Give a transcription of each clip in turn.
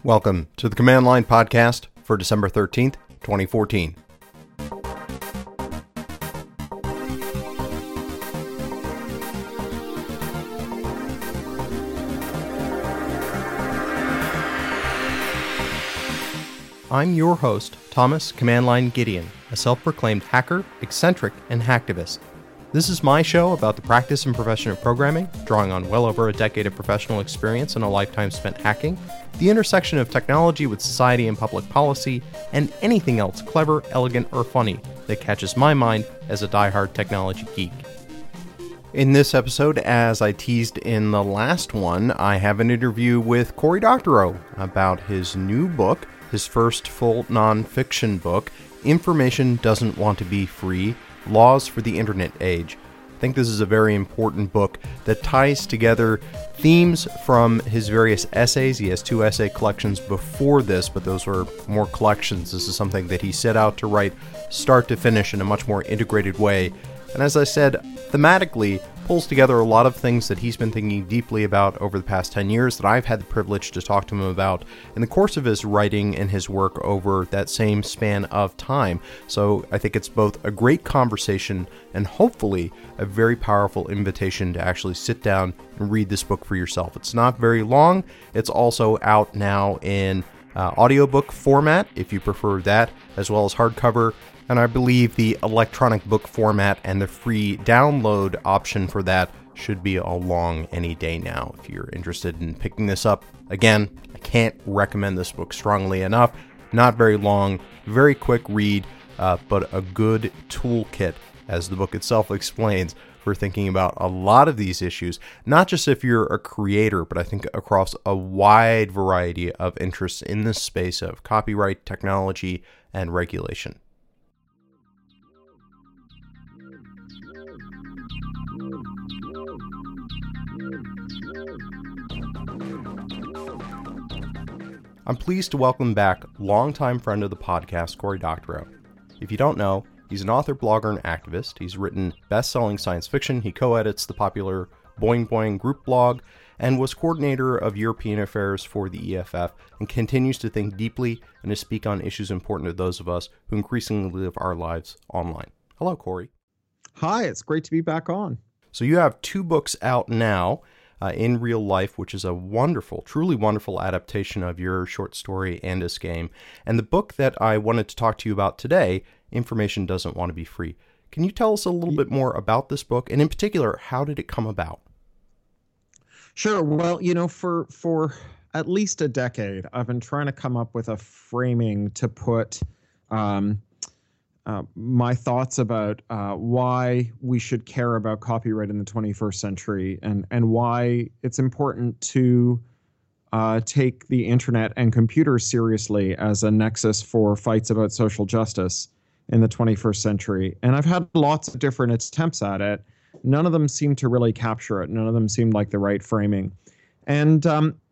Welcome to the Command Line Podcast for December 13th, 2014. I'm your host, Thomas Command Line Gideon, a self-proclaimed hacker, eccentric, and hacktivist. This is my show about the practice and profession of programming, drawing on well over a decade of professional experience and a lifetime spent hacking, the intersection of technology with society and public policy, and anything else clever, elegant, or funny that catches my mind as a diehard technology geek. In this episode, as I teased in the last one, I have an interview with Cory Doctorow about his new book, his first full non-fiction book, Information Doesn't Want to Be Free: Laws for the Internet Age. I think this is a very important book that ties together themes from his various essays. He has two essay collections before this, but those were more collections. This is something that he set out to write start to finish in a much more integrated way. And as I said, thematically pulls together a lot of things that he's been thinking deeply about over the past 10 years that I've had the privilege to talk to him about in the course of his writing and his work over that same span of time. So I think it's both a great conversation and hopefully a very powerful invitation to actually sit down and read this book for yourself. It's not very long. It's also out now in audiobook format, if you prefer that, as well as hardcover. And I believe the electronic book format and the free download option for that should be along any day now. If you're interested in picking this up, again, I can't recommend this book strongly enough. Not very long, very quick read, but a good toolkit, as the book itself explains, for thinking about a lot of these issues, not just if you're a creator, but I think across a wide variety of interests in this space of copyright, technology, and regulation. I'm pleased to welcome back longtime friend of the podcast, Cory Doctorow. If you don't know, he's an author, blogger, and activist. He's written best-selling science fiction. He co-edits the popular Boing Boing group blog and was coordinator of European affairs for the EFF and continues to think deeply and to speak on issues important to those of us who increasingly live our lives online. Hello, Cory. Hi, it's great to be back on. So you have two books out now. In Real Life, which is a wonderful, truly wonderful adaptation of your short story Andis Game. And the book that I wanted to talk to you about today, Information Doesn't Want to Be Free. Can you tell us a little bit more about this book? And in particular, how did it come about? Sure. Well, for at least a decade, I've been trying to come up with a framing to put my thoughts about why we should care about copyright in the 21st century and why it's important to take the internet and computers seriously as a nexus for fights about social justice in the 21st century. And I've had lots of different attempts at it. None of them seem to really capture it. None of them seem like the right framing. And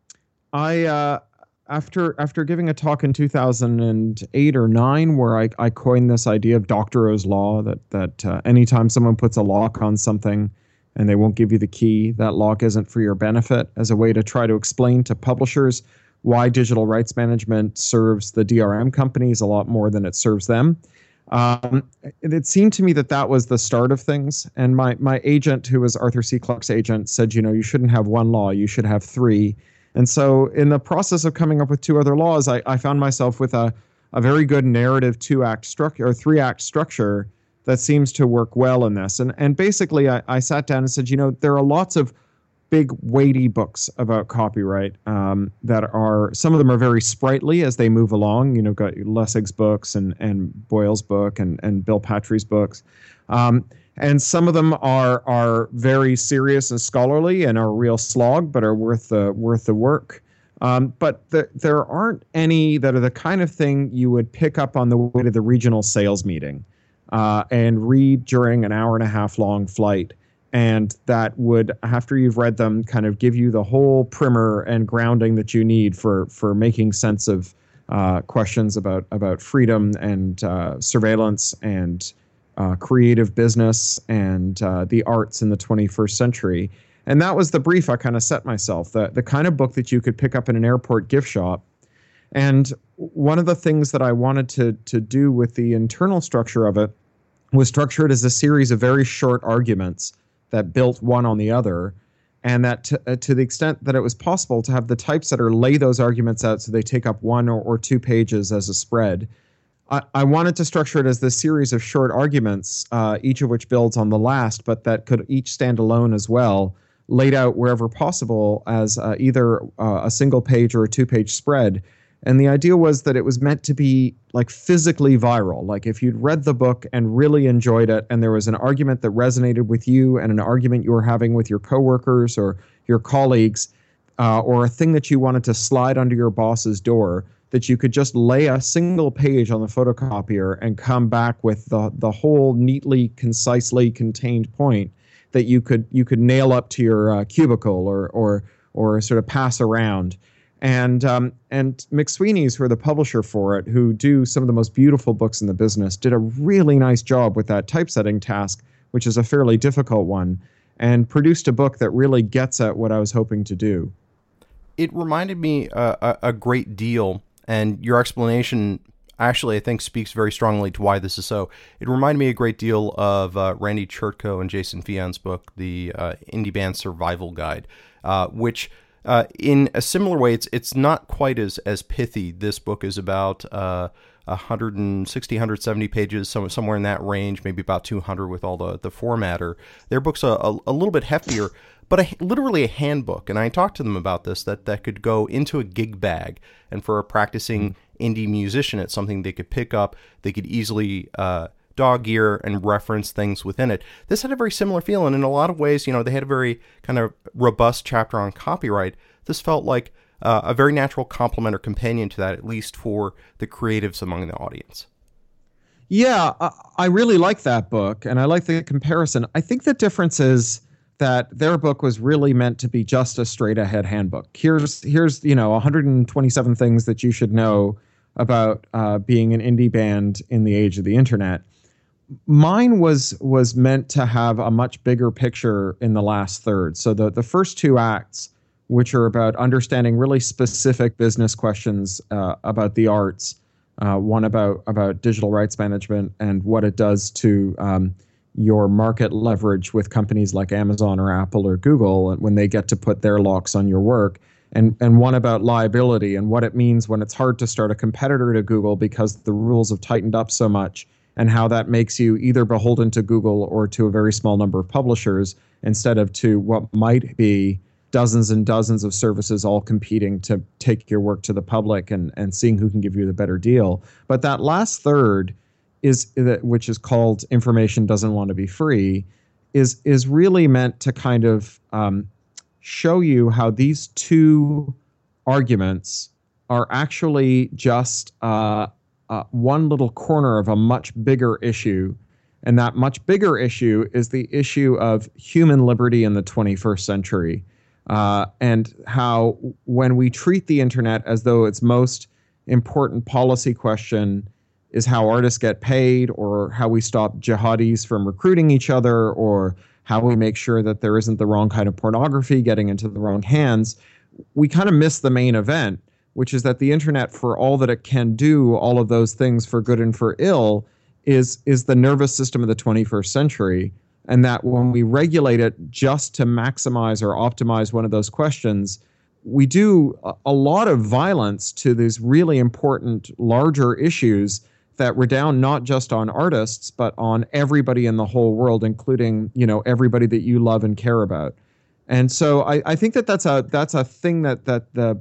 After giving a talk in 2008 or 9 where I coined this idea of Doctorow's Law, that anytime someone puts a lock on something and they won't give you the key, that lock isn't for your benefit, as a way to try to explain to publishers why digital rights management serves the DRM companies a lot more than it serves them. It seemed to me that was the start of things. And my agent, who was Arthur C. Clarke's agent, said, you shouldn't have one law, you should have three. And so in the process of coming up with two other laws, I found myself with a very good narrative 2-act structure or 3-act structure that seems to work well in this. And basically, I sat down and said, there are lots of big, weighty books about copyright that are, some of them are very sprightly as they move along. Got Lessig's books and Boyle's book and Bill Patry's books. And some of them are very serious and scholarly and are a real slog, but are worth the work. But there aren't any that are the kind of thing you would pick up on the way to the regional sales meeting and read during an hour and a half long flight. And that would, after you've read them, kind of give you the whole primer and grounding that you need for making sense of questions about freedom and surveillance and creative business and the arts in the 21st century. And that was the brief I kind of set myself, the kind of book that you could pick up in an airport gift shop And one of the things that I wanted to do with the internal structure of it was structure it as a series of very short arguments that built one on the other, and that to the extent that it was possible to have the typesetter lay those arguments out so they take up one or two pages as a spread. I wanted to structure it as this series of short arguments, each of which builds on the last, but that could each stand alone as well, laid out wherever possible as either a single page or a two-page spread. And the idea was that it was meant to be like physically viral. Like if you'd read the book and really enjoyed it, and there was an argument that resonated with you and an argument you were having with your coworkers or your colleagues, or a thing that you wanted to slide under your boss's door, that you could just lay a single page on the photocopier and come back with the whole neatly, concisely contained point that you could nail up to your cubicle or sort of pass around. And McSweeney's, who are the publisher for it, who do some of the most beautiful books in the business, did a really nice job with that typesetting task, which is a fairly difficult one, and produced a book that really gets at what I was hoping to do. It reminded me a great deal, and your explanation actually, I think, speaks very strongly to why this is so. It reminded me a great deal of Randy Chertko and Jason Fion's book, The Indie Band Survival Guide, which... in a similar way, it's not quite as pithy. This book is about 160, 170 pages, somewhere in that range, maybe about 200 with all the formatter. Their book's a little bit heftier, but literally a handbook. And I talked to them about this, that could go into a gig bag. And for a practicing indie musician, it's something they could pick up. They could easily dog ear and reference things within it. This had a very similar feel, and in a lot of ways, they had a very kind of robust chapter on copyright. This felt like a very natural complement or companion to that, at least for the creatives among the audience. Yeah, I really like that book, and I like the comparison. I think the difference is that their book was really meant to be just a straight-ahead handbook. Here's 127 things that you should know about being an indie band in the age of the internet. Mine was meant to have a much bigger picture in the last third. So the first two acts, which are about understanding really specific business questions about the arts, one about digital rights management and what it does to your market leverage with companies like Amazon or Apple or Google when they get to put their locks on your work, and one about liability and what it means when it's hard to start a competitor to Google because the rules have tightened up so much, and how that makes you either beholden to Google or to a very small number of publishers instead of to what might be dozens and dozens of services all competing to take your work to the public and seeing who can give you the better deal. But that last third, which is called Information Doesn't Want to Be Free, is really meant to kind of show you how these two arguments are actually just one little corner of a much bigger issue. And that much bigger issue is the issue of human liberty in the 21st century. And how when we treat the internet as though its most important policy question is how artists get paid, or how we stop jihadis from recruiting each other, or how we make sure that there isn't the wrong kind of pornography getting into the wrong hands, we kind of miss the main event, which is that the internet, for all that it can do, all of those things for good and for ill, is the nervous system of the 21st century. And that when we regulate it just to maximize or optimize one of those questions, we do a lot of violence to these really important larger issues that redound not just on artists, but on everybody in the whole world, including, everybody that you love and care about. And so I think that's a thing that the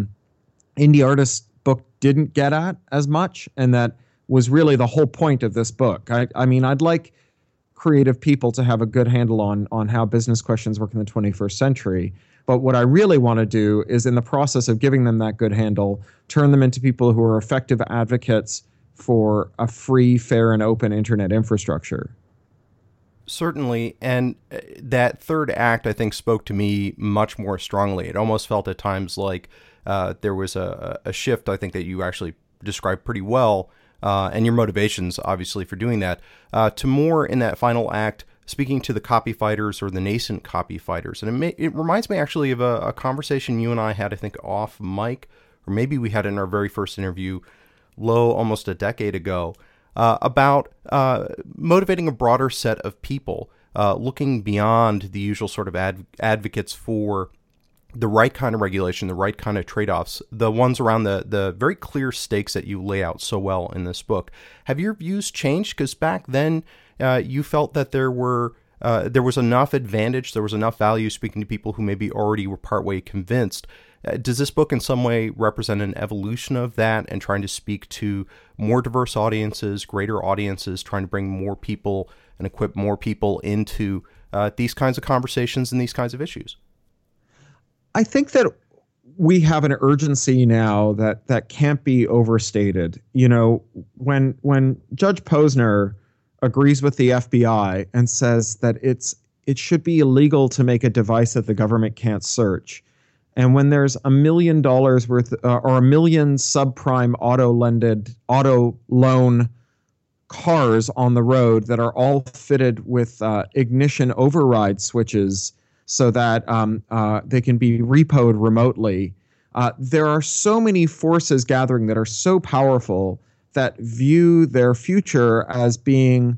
indie artist book didn't get at as much, and that was really the whole point of this book. I mean, I'd like creative people to have a good handle on how business questions work in the 21st century. But what I really want to do is, in the process of giving them that good handle, turn them into people who are effective advocates for a free, fair, and open internet infrastructure. Certainly, and that third act, I think, spoke to me much more strongly. It almost felt at times like there was a shift, I think, that you actually described pretty well, and your motivations, obviously, for doing that, to more in that final act, speaking to the copy fighters or the nascent copy fighters. And it reminds me, actually, of a conversation you and I had, I think, off mic or maybe we had it in our very first interview, almost a decade ago, about motivating a broader set of people, looking beyond the usual sort of advocates for the right kind of regulation, the right kind of trade-offs, the ones around the very clear stakes that you lay out so well in this book. Have your views changed? Because back then you felt that there was enough advantage, there was enough value speaking to people who maybe already were partway convinced. Does this book in some way represent an evolution of that and trying to speak to more diverse audiences, greater audiences, trying to bring more people and equip more people into these kinds of conversations and these kinds of issues? I think that we have an urgency now that can't be overstated. You know, when Judge Posner agrees with the FBI and says that it should be illegal to make a device that the government can't search, and when there's $1 million worth or 1 million subprime auto loan cars on the road that are all fitted with ignition override switches so that they can be repoed remotely, there are so many forces gathering that are so powerful that view their future as being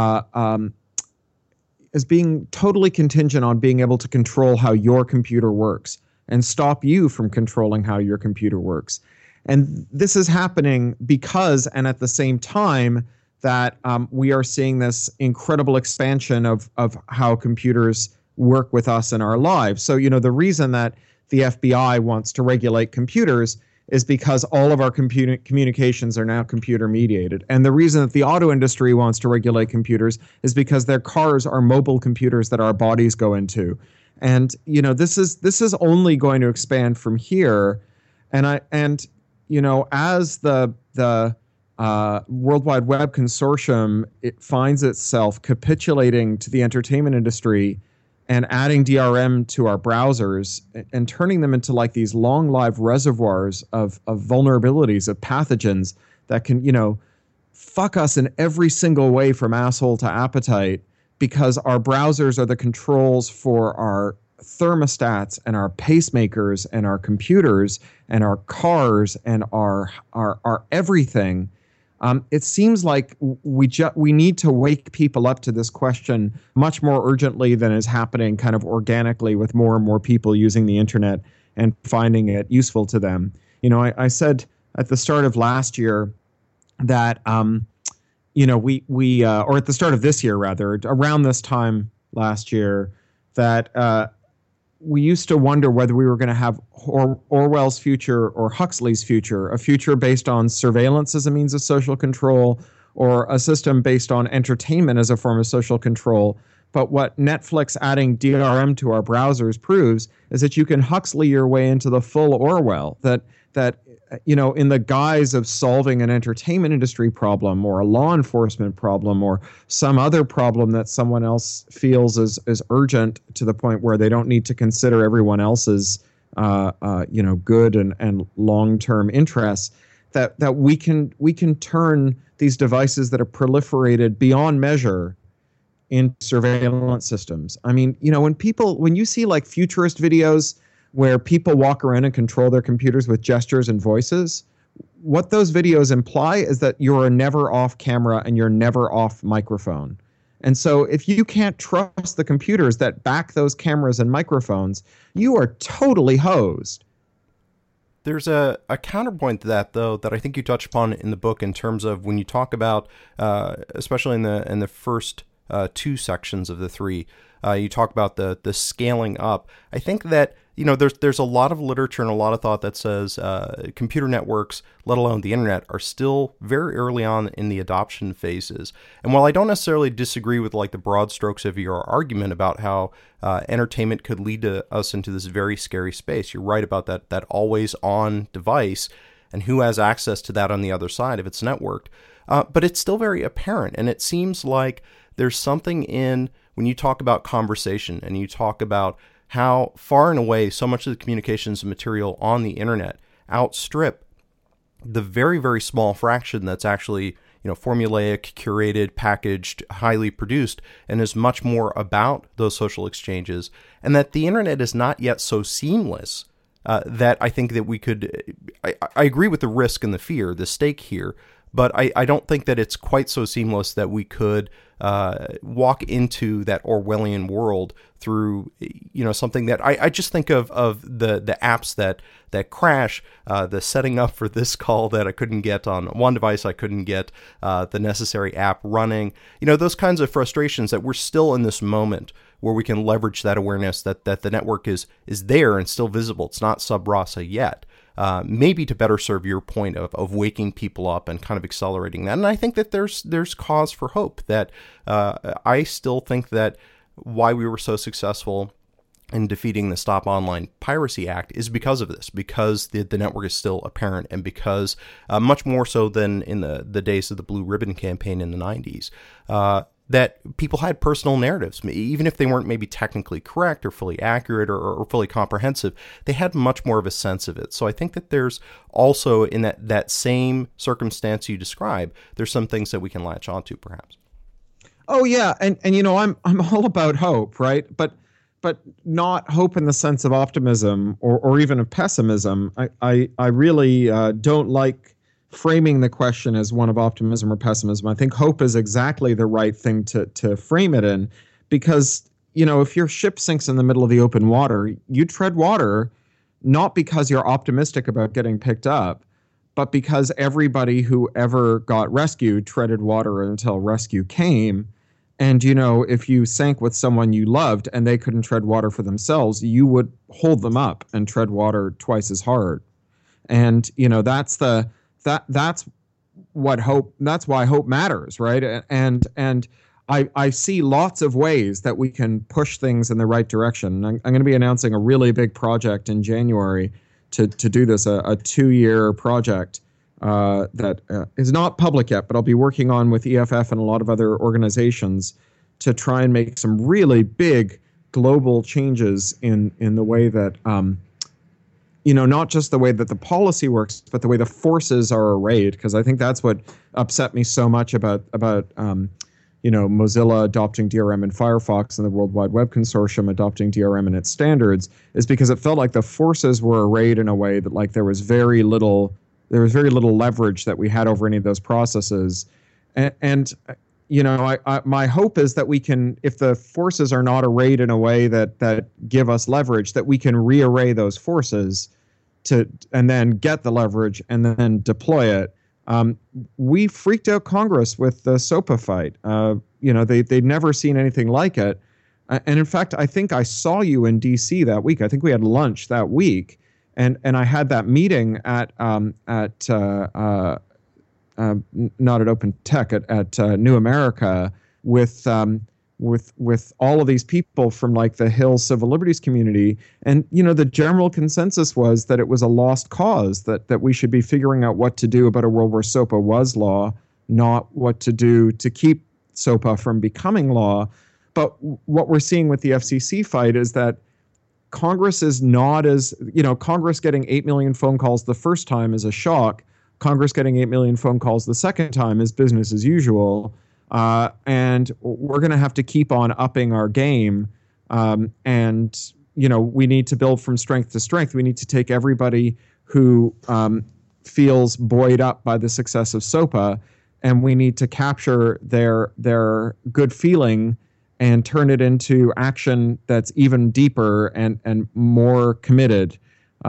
totally contingent on being able to control how your computer works and stop you from controlling how your computer works. And this is happening because, and at the same time, that we are seeing this incredible expansion of how computers work with us in our lives. So, you know, the reason that the FBI wants to regulate computers is because all of our communications are now computer mediated. And the reason that the auto industry wants to regulate computers is because their cars are mobile computers that our bodies go into. And, you know, this is only going to expand from here. And you know, as the World Wide Web Consortium, it finds itself capitulating to the entertainment industry and adding DRM to our browsers and turning them into like these long-lived reservoirs of vulnerabilities, of pathogens that can, you know, fuck us in every single way from asshole to appetite, because our browsers are the controls for our thermostats and our pacemakers and our computers and our cars and our everything. It seems like we need to wake people up to this question much more urgently than is happening kind of organically with more and more people using the internet and finding it useful to them. You know, I said at the start of last year that, you know, we or at the start of this year, rather, around this time last year, that we used to wonder whether we were going to have Orwell's future or Huxley's future, a future based on surveillance as a means of social control, or a system based on entertainment as a form of social control. But what Netflix adding DRM to our browsers proves is that you can Huxley your way into the full Orwell, that you know, in the guise of solving an entertainment industry problem or a law enforcement problem or some other problem that someone else feels is urgent to the point where they don't need to consider everyone else's you know, good and long-term interests, that we can turn these devices that are proliferated beyond measure in surveillance systems. I mean, you know, when you see like futurist videos where people walk around and control their computers with gestures and voices, what those videos imply is that you're never off camera and you're never off microphone. And so if you can't trust the computers that back those cameras and microphones, you are totally hosed. There's a counterpoint to that, though, that I think you touch upon in the book in terms of when you talk about, especially in the first two sections of the three, you talk about the scaling up. I think that, you know, there's a lot of literature and a lot of thought that says computer networks, let alone the internet, are still very early on in the adoption phases. And while I don't necessarily disagree with like the broad strokes of your argument about how entertainment could lead us into this very scary space, you're right about that always on device and who has access to that on the other side if it's networked. But it's still very apparent, and it seems like there's something in when you talk about conversation and you talk about how far and away so much of the communications material on the internet outstrip the very, very small fraction that's actually, you know, formulaic, curated, packaged, highly produced, and is much more about those social exchanges, and that the internet is not yet so seamless that I think that we could. I agree with the risk and the fear, the stake here, but I don't think that it's quite so seamless that we could walk into that Orwellian world through, something that I just think of the apps that crash, the setting up for this call that I couldn't get on one device, I couldn't get the necessary app running, those kinds of frustrations that we're still in this moment where we can leverage that awareness that the network is there and still visible. It's not sub rasa yet. Maybe to better serve your point of waking people up and kind of accelerating that. And I think that there's cause for hope that I still think that why we were so successful in defeating the Stop Online Piracy Act is because of this, because the network is still apparent, and because much more so than in the days of the Blue Ribbon campaign in the 90s, that people had personal narratives, even if they weren't maybe technically correct or fully accurate or fully comprehensive. They had much more of a sense of it. So I think that there's also, in that same circumstance you describe, there's some things that we can latch onto, perhaps. Oh yeah, and I'm all about hope, right? But not hope in the sense of optimism or even of pessimism. I really don't like framing the question as one of optimism or pessimism. I think hope is exactly the right thing to frame it in, because, if your ship sinks in the middle of the open water, you tread water, not because you're optimistic about getting picked up, but because everybody who ever got rescued treaded water until rescue came. And, if you sank with someone you loved and they couldn't tread water for themselves, you would hold them up and tread water twice as hard. And, that's why hope matters, right? And I see lots of ways that we can push things in the right direction. I'm going to be announcing a really big project in January to do this, a 2-year project that is not public yet, but I'll be working on with EFF and a lot of other organizations to try and make some really big global changes in the way that not just the way that the policy works, but the way the forces are arrayed. Because I think that's what upset me so much about Mozilla adopting DRM and Firefox and the World Wide Web Consortium adopting DRM and its standards, is because it felt like the forces were arrayed in a way that there was very little leverage that we had over any of those processes. And my hope is that we can, if the forces are not arrayed in a way that give us leverage, that we can rearray those forces and then get the leverage and then deploy it. We freaked out Congress with the SOPA fight. They'd never seen anything like it. And in fact, I think I saw you in D.C. that week. I think we had lunch that week. And I had that meeting at not at Open Tech, at New America with all of these people from the Hill civil liberties community. And, the general consensus was that it was a lost cause, that we should be figuring out what to do about a world where SOPA was law, not what to do to keep SOPA from becoming law. But what we're seeing with the FCC fight is that Congress is not as, Congress getting 8 million phone calls the first time is a shock. Congress getting 8 million phone calls the second time is business as usual. And we're going to have to keep on upping our game. And, we need to build from strength to strength. We need to take everybody who feels buoyed up by the success of SOPA, and we need to capture their good feeling and turn it into action that's even deeper and more committed.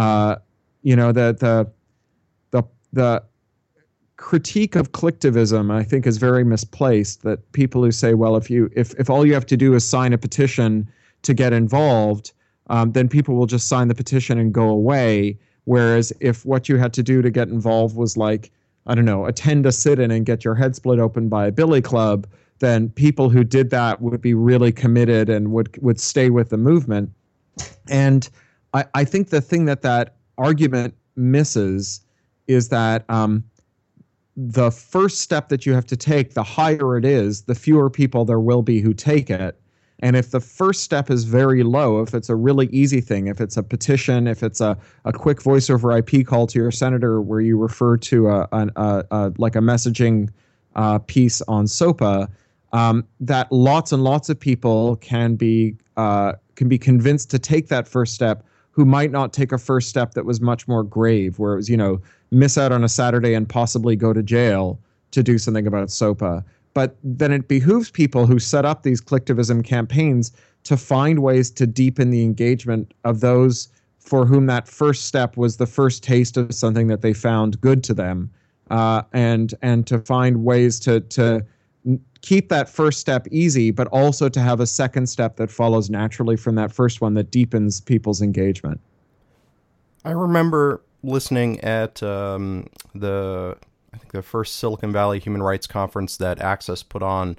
The critique of collectivism, I think, is very misplaced. That people who say, well, if all you have to do is sign a petition to get involved, then people will just sign the petition and go away. Whereas if what you had to do to get involved was attend a sit-in and get your head split open by a billy club, then people who did that would be really committed and would stay with the movement. And I think the thing that argument misses is that the first step that you have to take, the higher it is, the fewer people there will be who take it. And if the first step is very low, if it's a really easy thing, if it's a petition, if it's a quick voice over IP call to your senator where you refer to a messaging piece on SOPA, that lots and lots of people can be convinced to take that first step, who might not take a first step that was much more grave, where it was, miss out on a Saturday and possibly go to jail to do something about SOPA. But then it behooves people who set up these collectivism campaigns to find ways to deepen the engagement of those for whom that first step was the first taste of something that they found good to them, and to find ways to keep that first step easy, but also to have a second step that follows naturally from that first one that deepens people's engagement. I remember listening at the first Silicon Valley Human Rights Conference that Access put on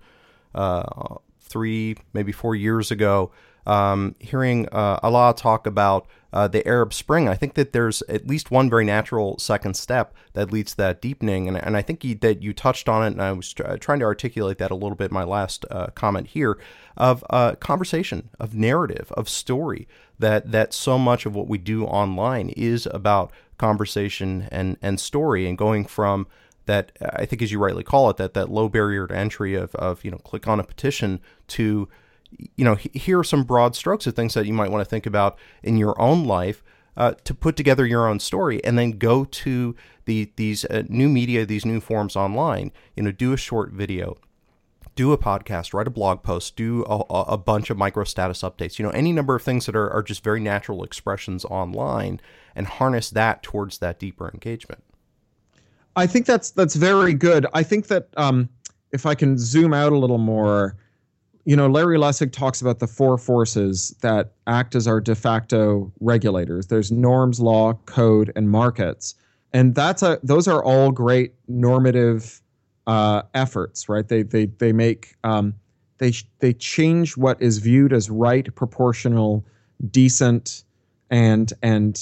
3, maybe 4 years ago, hearing a lot of talk about the Arab Spring. I think that there's at least one very natural second step that leads to that deepening, and I think that you touched on it, and I was trying to articulate that a little bit in my last comment here, of conversation, of narrative, of story, that so much of what we do online is about conversation and story, and going from that, I think as you rightly call it, that low barrier to entry of click on a petition to here are some broad strokes of things that you might want to think about in your own life, to put together your own story, and then go to these new media, these new forms online. Do a short video, do a podcast, write a blog post, do a bunch of micro status updates. Any number of things that are just very natural expressions online, and harness that towards that deeper engagement. I think that's very good. I think that if I can zoom out a little more. Larry Lessig talks about the 4 forces that act as our de facto regulators. There's norms, law, code, and markets. And those are all great normative efforts, right? They make they change what is viewed as right, proportional, decent, and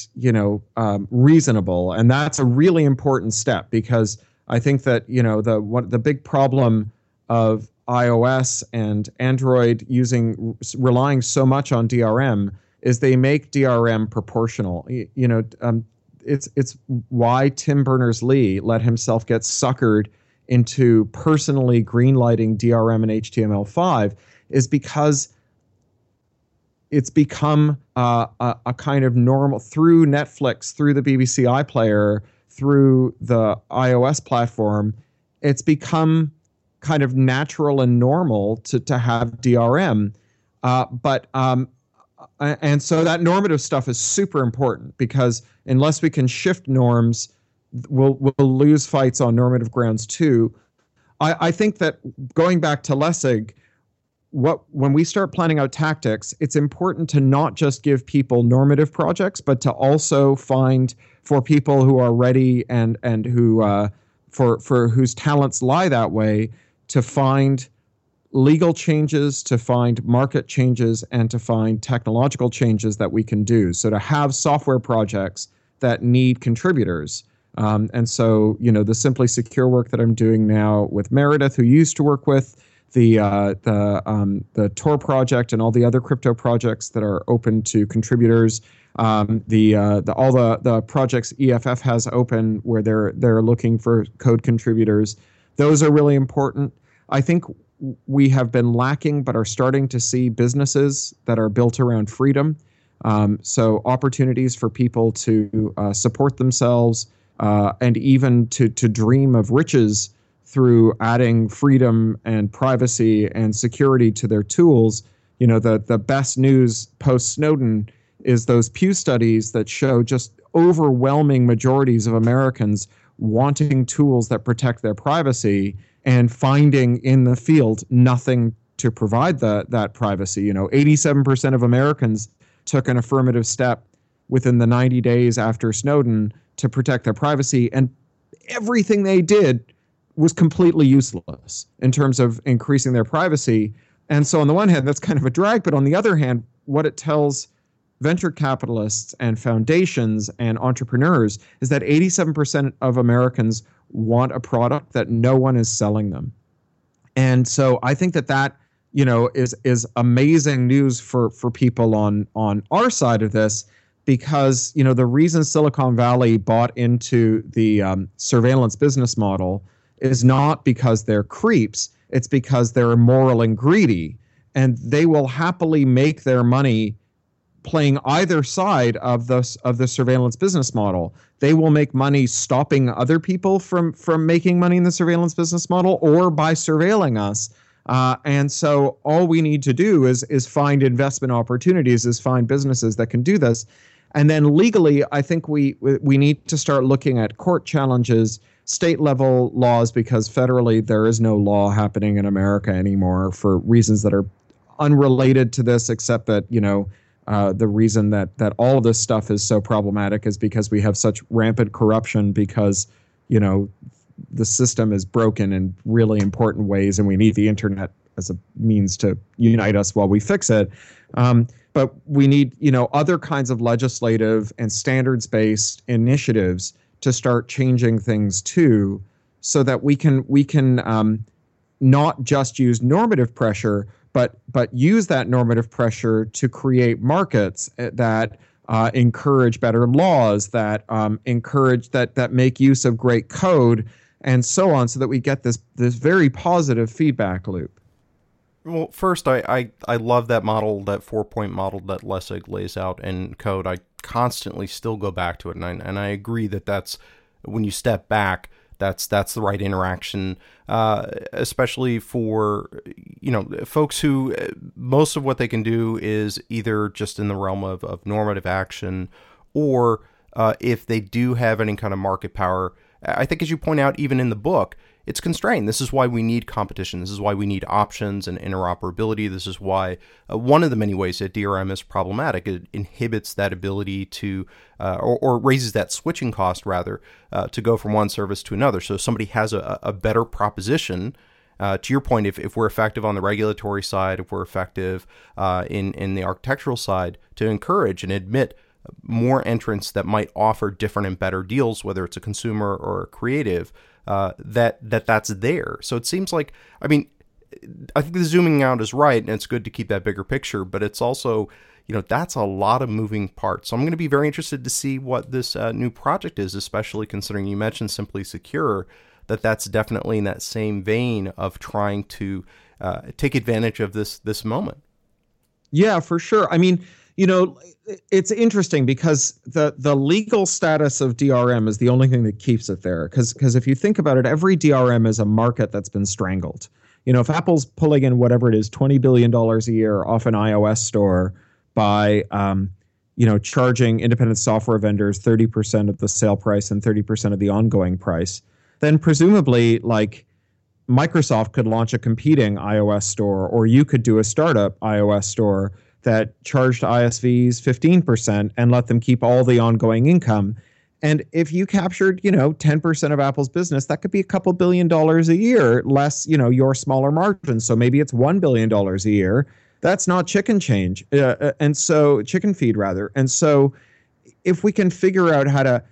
reasonable. And that's a really important step, because I think that the big problem of iOS and Android relying so much on DRM is they make DRM proportional. It's why Tim Berners-Lee let himself get suckered into personally greenlighting DRM and HTML5, is because it's become a kind of normal through Netflix, through the BBC iPlayer, through the iOS platform. It's become kind of natural and normal to have DRM, and so that normative stuff is super important, because unless we can shift norms, we'll lose fights on normative grounds too. I think that going back to Lessig, when we start planning out tactics, it's important to not just give people normative projects, but to also find, for people who are ready and who for whose talents lie that way, to find legal changes, to find market changes, and to find technological changes that we can do. So to have software projects that need contributors. And so, the Simply Secure work that I'm doing now with Meredith, who used to work with the Tor project and all the other crypto projects that are open to contributors, all the projects EFF has open where they're looking for code contributors. Those are really important. I think we have been lacking, but are starting to see businesses that are built around freedom. So opportunities for people to support themselves and even to dream of riches through adding freedom and privacy and security to their tools. The best news post Snowden is those Pew studies that show just overwhelming majorities of Americans wanting tools that protect their privacy and finding in the field nothing to provide that privacy. 87% of Americans took an affirmative step within the 90 days after Snowden to protect their privacy, and everything they did was completely useless in terms of increasing their privacy. And so on the one hand, that's kind of a drag, but on the other hand, what it tells venture capitalists and foundations and entrepreneurs is that 87% of Americans want a product that no one is selling them. And so I think that is amazing news for people on our side of this, because the reason Silicon Valley bought into the surveillance business model is not because they're creeps, it's because they're immoral and greedy, and they will happily make their money playing either side of the surveillance business model. They will make money stopping other people from making money in the surveillance business model, or by surveilling us. And so all we need to do is find investment opportunities, is find businesses that can do this. And then legally, I think we need to start looking at court challenges, state level laws, because federally there is no law happening in America anymore for reasons that are unrelated to this, except that, the reason that all of this stuff is so problematic is because we have such rampant corruption, because, the system is broken in really important ways, and we need the internet as a means to unite us while we fix it. But we need, other kinds of legislative and standards-based initiatives to start changing things too, so that we can not just use normative pressure, but use that normative pressure to create markets that encourage better laws, that encourage that make use of great code, and so on, so that we get this very positive feedback loop. Well, first, I love that model, that 4-point model that Lessig lays out in code. I constantly still go back to it, and I agree that's, when you step back, that's the right interaction, especially for, folks who most of what they can do is either just in the realm of normative action, or if they do have any kind of market power. I think, as you point out, even in the book, it's constrained. This is why we need competition. This is why we need options and interoperability. This is why one of the many ways that DRM is problematic. It inhibits that ability to, or raises that switching cost, rather, to go from one service to another. So if somebody has a better proposition, to your point, if we're effective on the regulatory side, if we're effective in the architectural side, to encourage and admit more entrants that might offer different and better deals, whether it's a consumer or a creative, that's there. So it seems like, I think the zooming out is right, and it's good to keep that bigger picture, but it's also, that's a lot of moving parts. So I'm going to be very interested to see what this new project is, especially considering you mentioned Simply Secure, that's definitely in that same vein of trying to take advantage of this moment. Yeah, for sure. It's interesting because the legal status of DRM is the only thing that keeps it there. Because if you think about it, every DRM is a market that's been strangled. If Apple's pulling in whatever it is, $20 billion a year off an iOS store by, charging independent software vendors 30% of the sale price and 30% of the ongoing price, then presumably, Microsoft could launch a competing iOS store, or you could do a startup iOS store that charged ISVs 15% and let them keep all the ongoing income. And if you captured, 10% of Apple's business, that could be a couple $2 billion a year, less, your smaller margins. So maybe it's $1 billion a year. That's not chicken change. And so chicken feed, rather. And so if we can figure out how to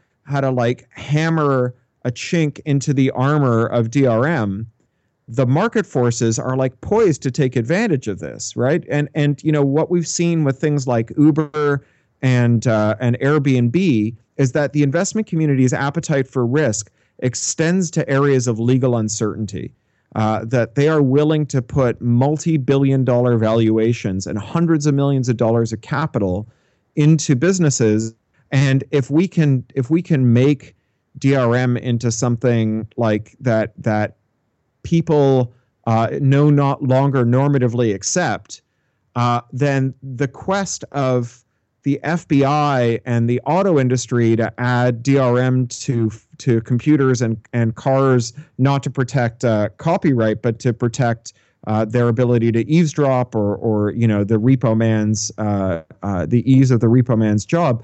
hammer a chink into the armor of DRM, the market forces are poised to take advantage of this, right? And what we've seen with things like Uber and Airbnb is that the investment community's appetite for risk extends to areas of legal uncertainty. That they are willing to put multi-billion-dollar valuations and hundreds of millions of dollars of capital into businesses, and if we can make DRM into something like that people not longer normatively accept, then the quest of the FBI and the auto industry to add DRM to computers and cars, not to protect copyright, but to protect their ability to eavesdrop or the repo man's the ease of the repo man's job.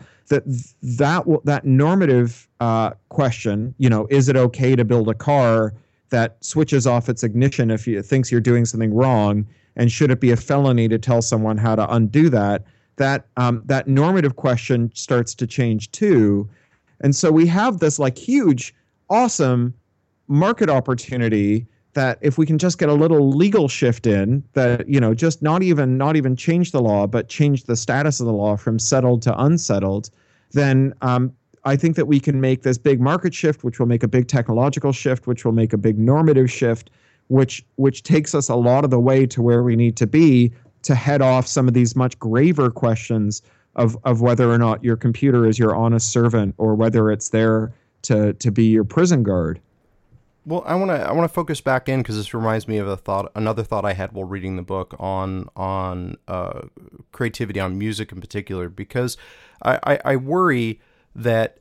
That normative question, is it okay to build a car that switches off its ignition if it thinks you're doing something wrong, and should it be a felony to tell someone how to undo that? That normative question starts to change too. And so we have this huge, awesome market opportunity that if we can just get a little legal shift in, that, just not even change the law, but change the status of the law from settled to unsettled, then I think that we can make this big market shift, which will make a big technological shift, which will make a big normative shift, which takes us a lot of the way to where we need to be to head off some of these much graver questions of whether or not your computer is your honest servant or whether it's there to be your prison guard. Well, I want to focus back in because this reminds me of another thought I had while reading the book on creativity, on music in particular, because I worry that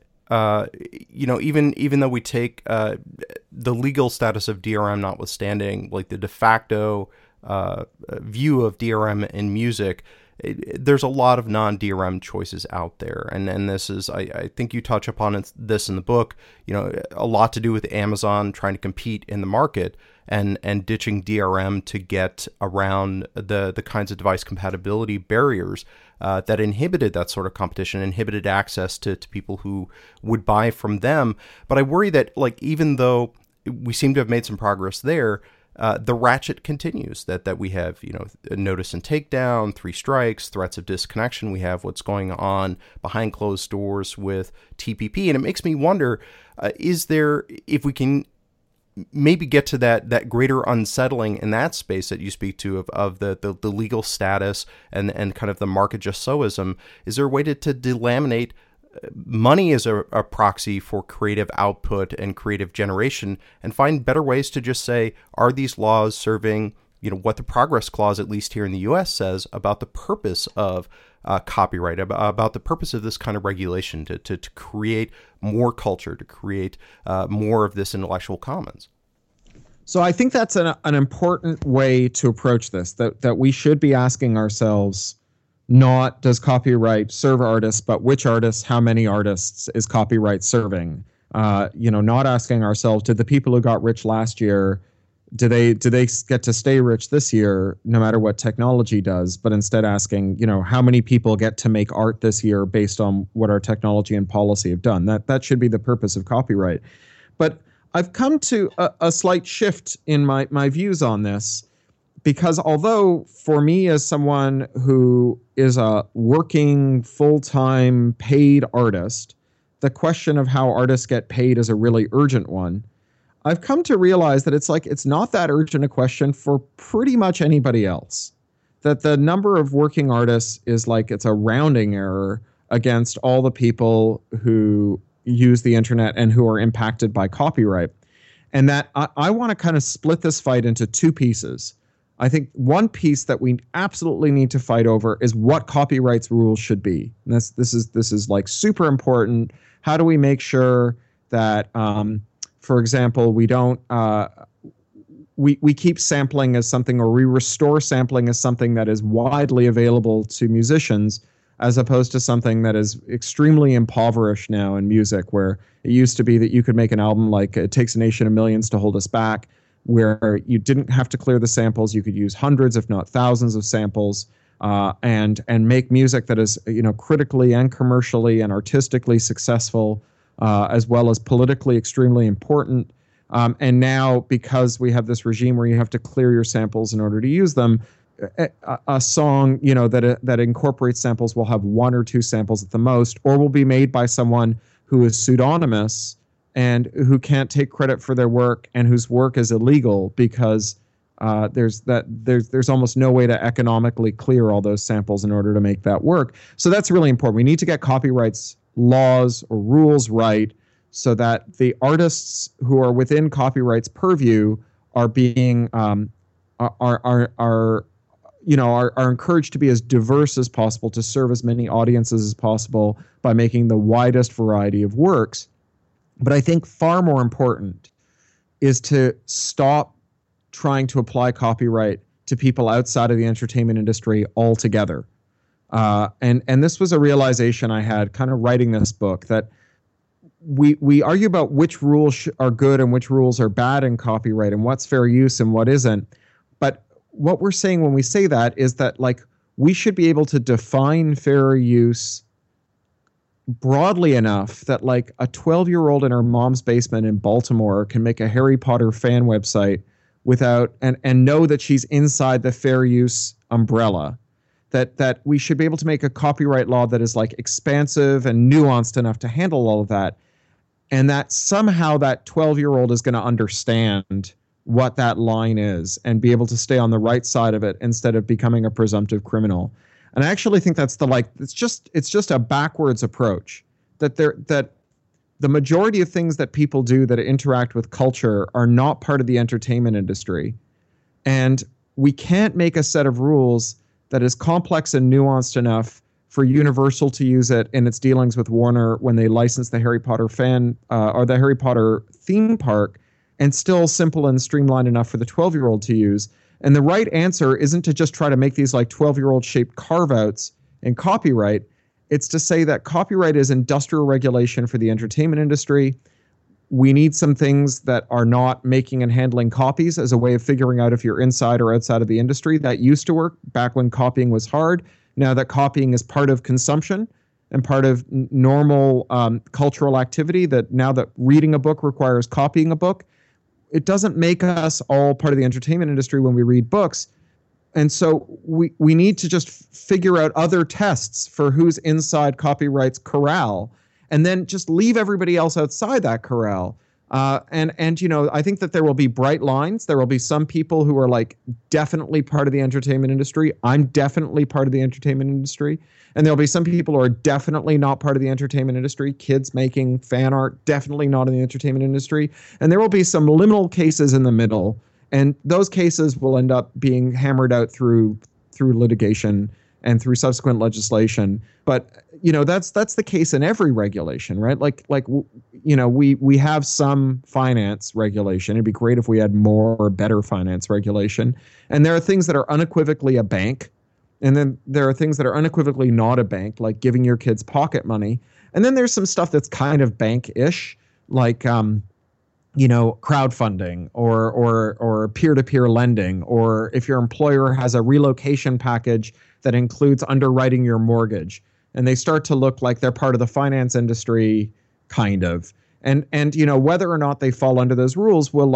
even though we take the legal status of DRM notwithstanding, like the de facto view of DRM in music, there's a lot of non-DRM choices out there, and this is I think you touch upon this in the book. A lot to do with Amazon trying to compete in the market and ditching DRM to get around the kinds of device compatibility barriers that inhibited that sort of competition, inhibited access to people who would buy from them. But I worry that even though we seem to have made some progress there, the ratchet continues, that we have, a notice and takedown, 3 strikes, threats of disconnection. We have what's going on behind closed doors with TPP. And it makes me wonder, if we can maybe get to that greater unsettling in that space that you speak to of the legal status and kind of the market just soism, is there a way to delaminate money as a proxy for creative output and creative generation, and find better ways to just say, are these laws serving, what the Progress Clause, at least here in the U.S., says about the purpose of copyright, about the purpose of this kind of regulation to create more culture, to create more of this intellectual commons? So I think that's an important way to approach this, that we should be asking ourselves, not does copyright serve artists, but which artists, how many artists is copyright serving? Not asking ourselves, did the people who got rich last year, do they get to stay rich this year, no matter what technology does? But instead asking, how many people get to make art this year based on what our technology and policy have done? That should be the purpose of copyright. But I've come to a slight shift in my views on this. Because although for me, as someone who is a working full-time paid artist, the question of how artists get paid is a really urgent one. I've come to realize that it's not that urgent a question for pretty much anybody else. That the number of working artists is it's a rounding error against all the people who use the internet and who are impacted by copyright. And that I want to kind of split this fight into 2 pieces. I think one piece that we absolutely need to fight over is what copyrights rules should be. And this is super important. How do we make sure that, for example, we don't we keep sampling as something, or we restore sampling as something that is widely available to musicians, as opposed to something that is extremely impoverished now in music, where it used to be that you could make an album like It Takes a Nation of Millions to Hold Us Back, where you didn't have to clear the samples. You could use hundreds, if not thousands, of samples, and make music that is, critically and commercially and artistically successful, as well as politically extremely important. And now, because we have this regime where you have to clear your samples in order to use them, a song, that incorporates samples will have 1 or 2 samples at the most, or will be made by someone who is pseudonymous and who can't take credit for their work, and whose work is illegal because there's almost no way to economically clear all those samples in order to make that work. So that's really important. We need to get copyrights laws or rules right, so that the artists who are within copyright's purview are being are encouraged to be as diverse as possible, to serve as many audiences as possible by making the widest variety of works. But I think far more important is to stop trying to apply copyright to people outside of the entertainment industry altogether. And this was a realization I had kind of writing this book, that we argue about which rules are good and which rules are bad in copyright, and what's fair use and what isn't. But what we're saying when we say that is that we should be able to define fair use broadly enough that a 12-year-old in her mom's basement in Baltimore can make a Harry Potter fan website without and know that she's inside the fair use umbrella. That we should be able to make a copyright law that is expansive and nuanced enough to handle all of that, and that somehow that 12-year-old is going to understand what that line is and be able to stay on the right side of it instead of becoming a presumptive criminal. And I actually think that's it's just a backwards approach, that the majority of things that people do that interact with culture are not part of the entertainment industry. And we can't make a set of rules that is complex and nuanced enough for Universal to use it in its dealings with Warner when they licensed the Harry Potter or the Harry Potter theme park, and still simple and streamlined enough for the 12-year-old to use. And the right answer isn't to just try to make these like 12-year-old shaped carve-outs in copyright. It's to say that copyright is industrial regulation for the entertainment industry. We need some things that are not making and handling copies as a way of figuring out if you're inside or outside of the industry. That used to work back when copying was hard. Now that copying is part of consumption and part of normal cultural activity, that now that reading a book requires copying a book, it doesn't make us all part of the entertainment industry when we read books. And so we need to just figure out other tests for who's inside copyright's corral, and then just leave everybody else outside that corral. And you know, I think that there will be bright lines. There will be some people who are like definitely part of the entertainment industry. I'm definitely part of the entertainment industry. And there'll be some people who are definitely not part of the entertainment industry. Kids making fan art, definitely not in the entertainment industry. And there will be some liminal cases in the middle. And those cases will end up being hammered out through litigation and through subsequent legislation. But you know, that's the case in every regulation, right? Like you know, we have some finance regulation. It'd be great if we had more or better finance regulation. And there are things that are unequivocally a bank, and then there are things that are unequivocally not a bank, like giving your kids pocket money. And then there's some stuff that's kind of bank-ish, like you know, crowdfunding or peer-to-peer lending, or if your employer has a relocation package that includes underwriting your mortgage, and they start to look like they're part of the finance industry, kind of. And you know, whether or not they fall under those rules will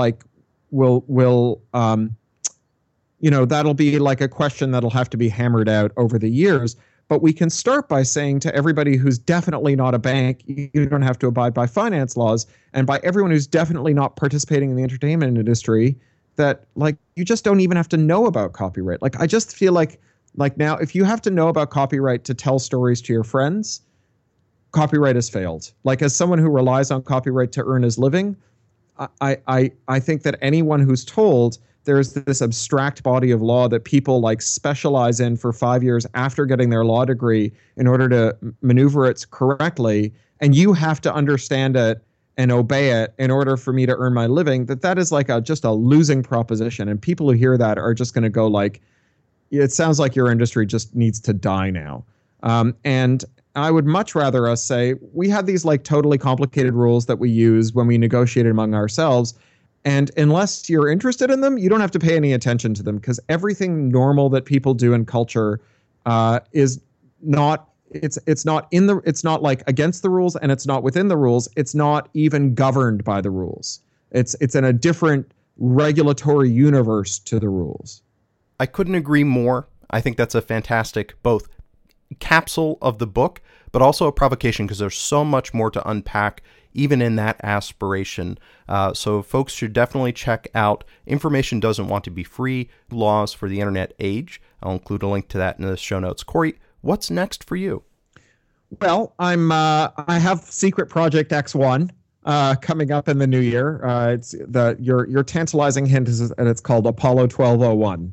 you know, that'll be like a question that'll have to be hammered out over the years. But we can start by saying to everybody who's definitely not a bank, you don't have to abide by finance laws. And by everyone who's definitely not participating in the entertainment industry, that like you just don't even have to know about copyright. Like I just feel like now, if you have to know about copyright to tell stories to your friends, copyright has failed. Like as someone who relies on copyright to earn his living, I think that anyone who's told there's this abstract body of law that people like specialize in for 5 years after getting their law degree in order to maneuver it correctly, and you have to understand it and obey it in order for me to earn my living, that is like just a losing proposition. And people who hear that are just going to go like, it sounds like your industry just needs to die now. And I would much rather us say we have these like totally complicated rules that we use when we negotiate among ourselves. And unless you're interested in them, you don't have to pay any attention to them, because everything normal that people do in culture is not, it's not like against the rules, and it's not within the rules. It's not even governed by the rules. It's in a different regulatory universe to the rules. I couldn't agree more. I think that's a fantastic both capsule of the book, but also a provocation, because there's so much more to unpack even in that aspiration. So folks should definitely check out Information Doesn't Want to Be Free, Laws for the Internet Age. I'll include a link to that in the show notes. Corey, what's next for you? Well, I have Secret Project X1 coming up in the new year. It's your tantalizing hint is that it's called Apollo 1201.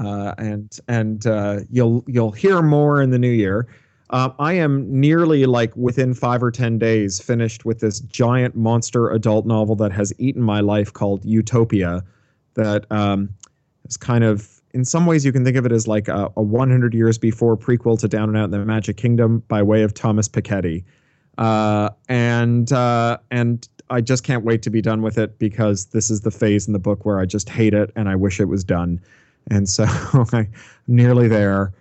And you'll hear more in the new year. I am nearly like within 5 or 10 days finished with this giant monster adult novel that has eaten my life called Utopia. That is kind of, in some ways, you can think of it as like a 100 years before prequel to Down and Out in the Magic Kingdom by way of Thomas Piketty. And I just can't wait to be done with it, because this is the phase in the book where I just hate it and I wish it was done. And so I'm nearly there.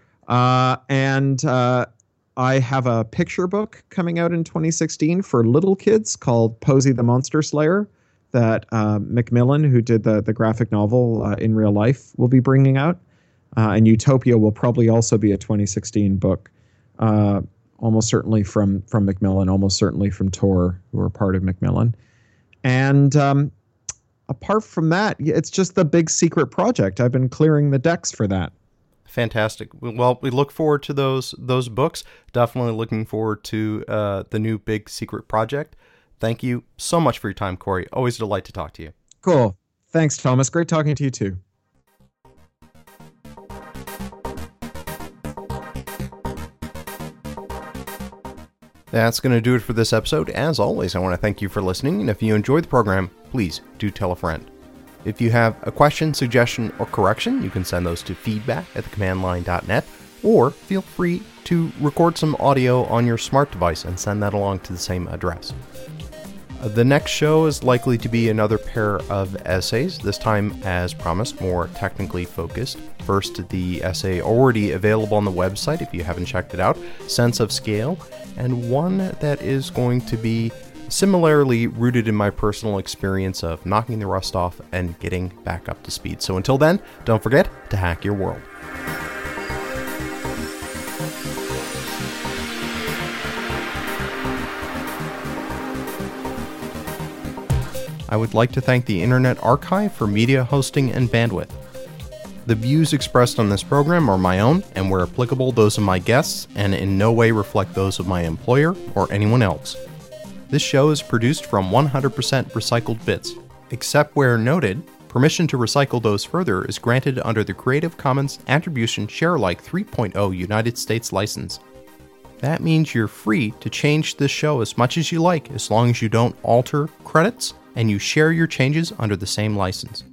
I have a picture book coming out in 2016 for little kids called Posey the Monster Slayer that Macmillan, who did the graphic novel in real life, will be bringing out. And Utopia will probably also be a 2016 book, almost certainly from Macmillan, almost certainly from Tor, who are part of Macmillan. And apart from that, it's just the big secret project. I've been clearing the decks for that. Fantastic. Well, we look forward to those books. Definitely looking forward to the new big secret project. Thank you so much for your time, Corey. Always a delight to talk to you. Cool. Thanks, Thomas. Great talking to you too. That's going to do it for this episode. As always, I want to thank you for listening, and if you enjoyed the program, please do tell a friend. If you have a question, suggestion, or correction, you can send those to feedback@thecommandline.net, or feel free to record some audio on your smart device and send that along to the same address. The next show is likely to be another pair of essays, this time, as promised, more technically focused. First, the essay already available on the website if you haven't checked it out, Sense of Scale, and one that is going to be similarly rooted in my personal experience of knocking the rust off and getting back up to speed. So until then, don't forget to hack your world. I would like to thank the Internet Archive for media hosting and bandwidth. The views expressed on this program are my own, and where applicable, those of my guests, and in no way reflect those of my employer or anyone else. This show is produced from 100% recycled bits. Except where noted, permission to recycle those further is granted under the Creative Commons Attribution Sharealike 3.0 United States license. That means you're free to change this show as much as you like, as long as you don't alter credits and you share your changes under the same license.